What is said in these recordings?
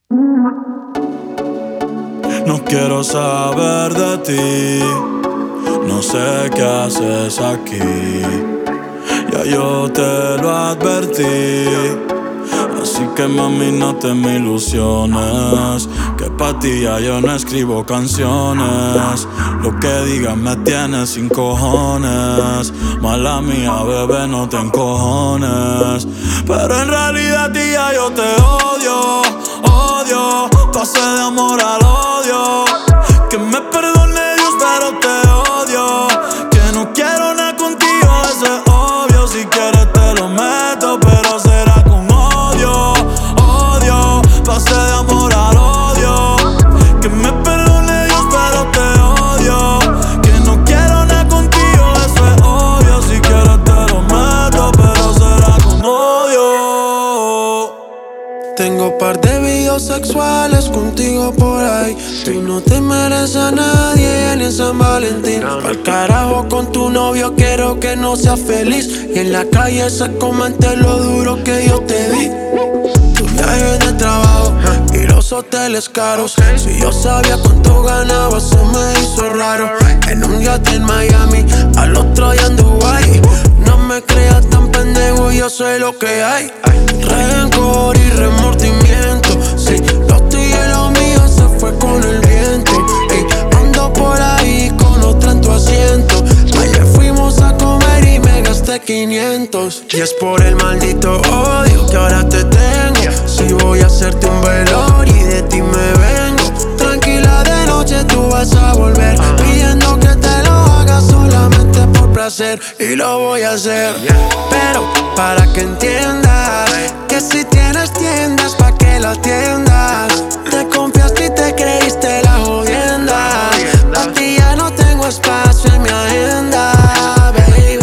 No quiero saber de ti, no sé qué haces aquí. Ya yo te lo advertí, así que mami no te me ilusiones, que pa' ti ya yo no escribo canciones. Lo que digas me tienes sin cojones. Mala mía, bebé, no te encojones. Pero en realidad a ti ya yo te odio, odio. Pasé de amor al odio. Que me perdone Dios, pero te odio. Que no quiero nada contigo, eso es obvio. Si quieres te lo meto, pero será con odio, odio. Pasé de amor al odio. Que me perdone Dios, pero te odio. Que no quiero nada contigo, eso es obvio. Si quieres te lo meto, pero será con odio. Tengo par de videos sexuales contigo por ahí. Tú no te mereces a nadie ni en San Valentín. Pa'l carajo con tu novio, quiero que no seas feliz. Y en la calle se comente lo duro que yo te di. Tu viaje de trabajo y los hoteles caros. Si yo sabía cuánto ganaba, se me hizo raro. En un yate en Miami, al otro día en Dubai. No me creas tan pendejo, yo sé lo que hay. Rencor y remordimiento. Sí, lo tuyo y lo mío se fue con el viento. Ey, ando por ahí con otra en tu asiento. Ayer fuimos a comer y me gasté 500. Y es por el maldito odio que ahora te tengo. Si voy a hacerte un velorio y de ti me vengo. Tranquila, de noche tú vas a volver, pidiendo que te lo haga solamente por placer. Y lo voy a hacer, pero para que entiendas que si tienes tiendas, pa' que la atiendas. Te confiaste y te creíste la jodienda. Pa' ti ya no tengo espacio en mi agenda, baby.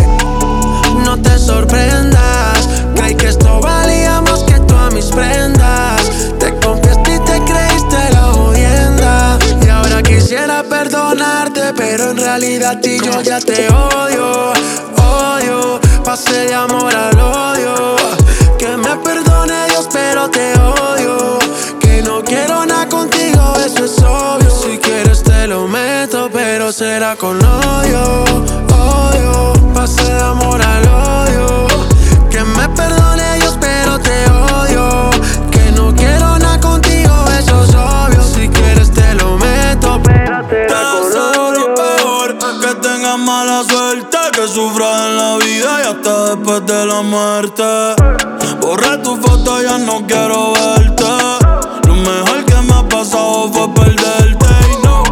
No te sorprendas, creí que esto valía más que todas mis prendas. Te confiaste y te creíste la jodienda. Y ahora quisiera perdonarte, pero en realidad a ti yo ya te odio, odio. Pasé de amor al odio. Que me perdone Dios, pero te odio. Que no quiero nada contigo, eso es obvio. Si quieres te lo meto, pero será con odio, odio. Pasé de amor al odio. Que me perdone Dios, pero te odio. Que no quiero nada contigo, eso es obvio. Si quieres te lo meto, pero será con odio. Peor que tengas mala suerte, que sufras en la vida y hasta después de la muerte. Borré tu foto, ya no quiero verte. Lo mejor que me ha pasado fue perderte. Y no,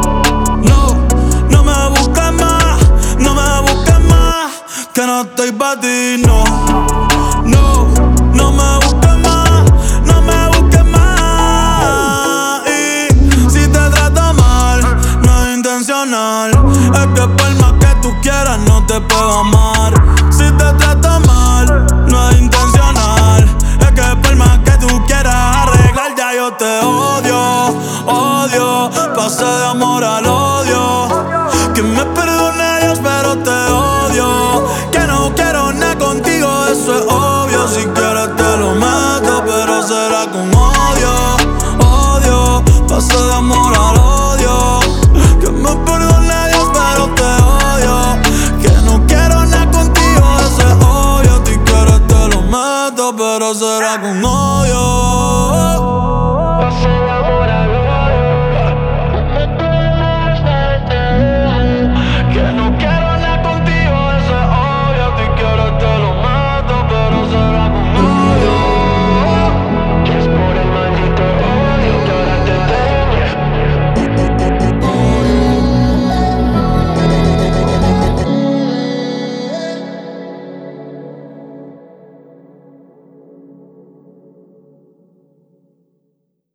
no, no me busques más, no me busques más, que no estoy pa' ti, no, no, no me busques más, no me busques más. Y si te trato mal, no es intencional. Es que por más que tú quieras, no te puedo amar. Si te trato mal, no es intencional. Es que por más que tú quieras arreglar, ya yo te